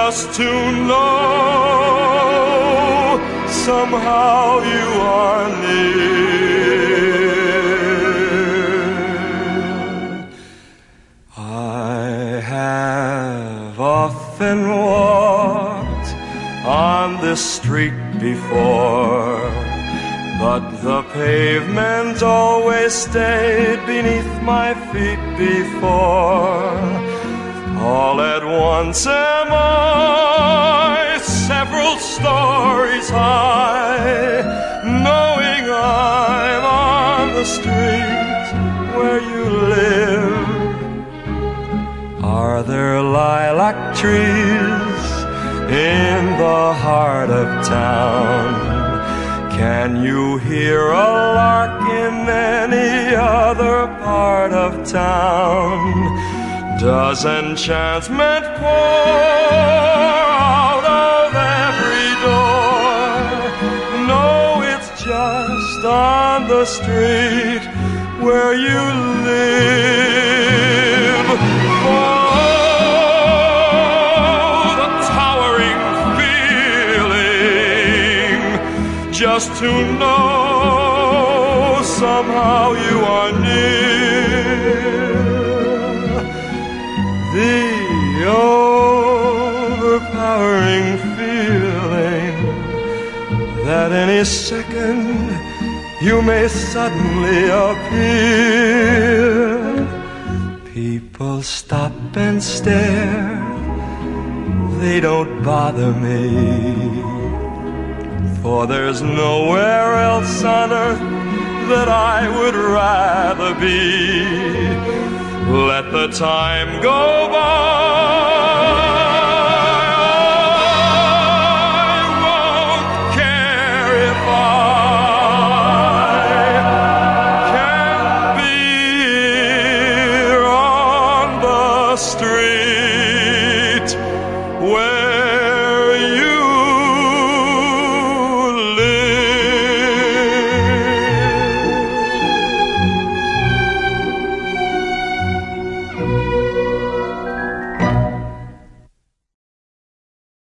just to know somehow you are near. I have often walked on this street before, but the pavement always stayed beneath my feet before. All at once am I several stories high, knowing I'm on the street where you live. Are there lilac trees in the heart of town? Can you hear a lark in any other part of town? Does enchantment pour out of every door? No, it's just on the street where you live. Oh, the towering feeling, just to know somehow you are near. The overpowering feeling that any second you may suddenly appear. People stop and stare, they don't bother me, for there's nowhere else on earth that I would rather be. Let the time go by.